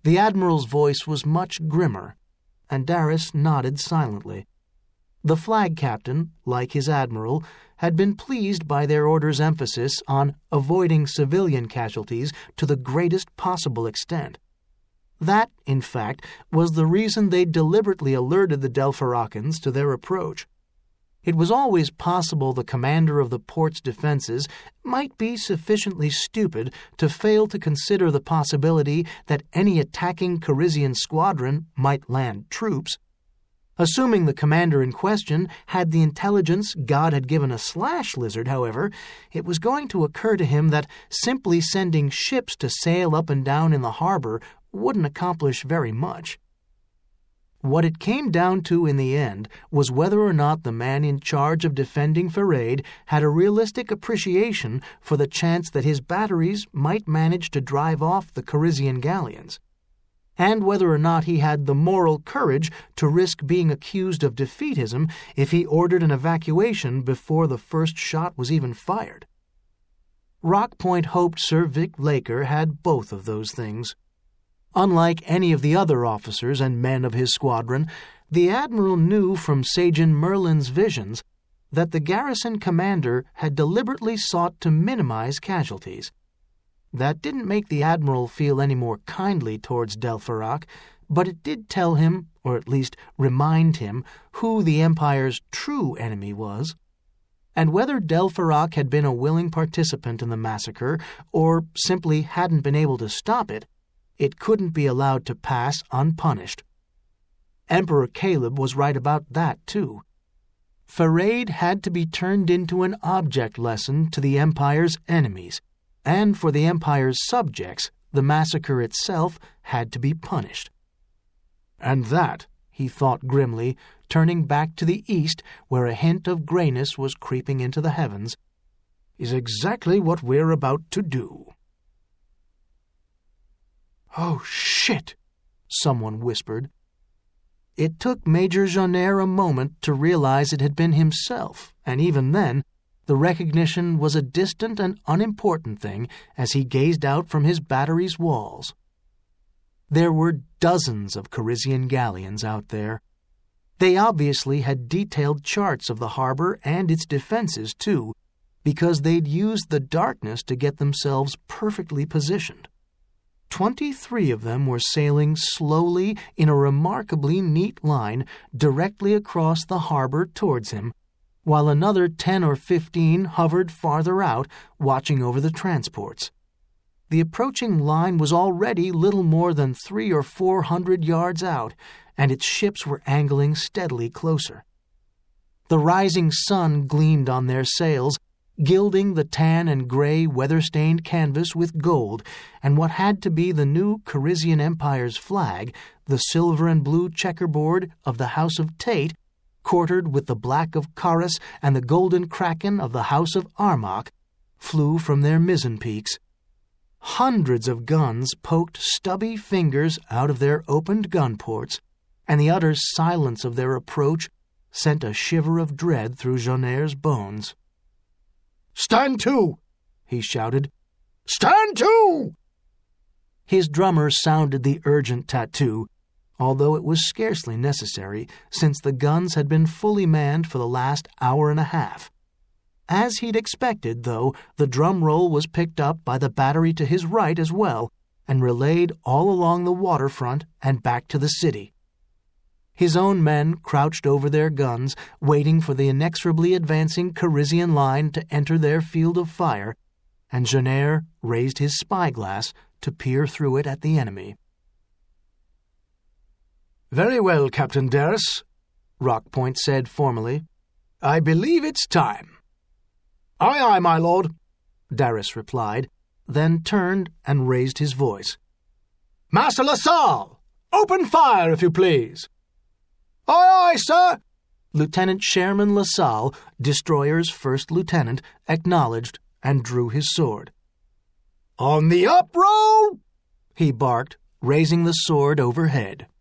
The Admiral's voice was much grimmer, and Darris nodded silently. The flag captain, like his admiral, had been pleased by their order's emphasis on avoiding civilian casualties to the greatest possible extent. That, in fact, was the reason they deliberately alerted the Delpharacans to their approach. It was always possible the commander of the port's defenses might be sufficiently stupid to fail to consider the possibility that any attacking Carizian squadron might land troops. Assuming the commander in question had the intelligence God had given a slash lizard, however, it was going to occur to him that simply sending ships to sail up and down in the harbor wouldn't accomplish very much. What it came down to in the end was whether or not the man in charge of defending Fereid had a realistic appreciation for the chance that his batteries might manage to drive off the Carizian galleons, and whether or not he had the moral courage to risk being accused of defeatism if he ordered an evacuation before the first shot was even fired. Rockpoint hoped Sir Vic Laker had both of those things. Unlike any of the other officers and men of his squadron, the Admiral knew from Sajan Merlin's visions that the garrison commander had deliberately sought to minimize casualties. That didn't make the Admiral feel any more kindly towards Delpharac, but it did tell him, or at least remind him, who the Empire's true enemy was. And whether Delpharac had been a willing participant in the massacre, or simply hadn't been able to stop it, it couldn't be allowed to pass unpunished. Emperor Caleb was right about that, too. Fereid had to be turned into an object lesson to the Empire's enemies, and for the Empire's subjects, the massacre itself had to be punished. And that, he thought grimly, turning back to the east where a hint of grayness was creeping into the heavens, is exactly what we're about to do. "Oh, shit!" someone whispered. It took Major Jonair a moment to realize it had been himself, and even then, the recognition was a distant and unimportant thing as he gazed out from his battery's walls. There were dozens of Carizian galleons out there. They obviously had detailed charts of the harbor and its defenses, too, because they'd used the darkness to get themselves perfectly positioned. 23 of them were sailing slowly in a remarkably neat line directly across the harbor towards him, while another 10 or 15 hovered farther out, watching over the transports. The approaching line was already little more than 300 or 400 yards out, and its ships were angling steadily closer. The rising sun gleamed on their sails, gilding the tan and gray weather-stained canvas with gold, and what had to be the new Carizian Empire's flag, the silver and blue checkerboard of the House of Tate, quartered with the black of Charis and the golden kraken of the House of Armagh, flew from their mizzen peaks. Hundreds of guns poked stubby fingers out of their opened gun ports, and the utter silence of their approach sent a shiver of dread through Jonair's bones. "Stand to!" he shouted. "Stand to!" His drummer sounded the urgent tattoo, although it was scarcely necessary, since the guns had been fully manned for the last hour and a half. As he'd expected, though, the drum roll was picked up by the battery to his right as well, and relayed all along the waterfront and back to the city. His own men crouched over their guns, waiting for the inexorably advancing Carizian line to enter their field of fire, and Jonair raised his spyglass to peer through it at the enemy. "Very well, Captain Darris," Rockpoint said formally. "I believe it's time." "Aye, aye, my lord," Darris replied, then turned and raised his voice. "Master LaSalle, open fire, if you please." "Aye, aye, sir," Lieutenant Chairman LaSalle, Destroyer's first lieutenant, acknowledged and drew his sword. "On the uproll!" he barked, raising the sword overhead.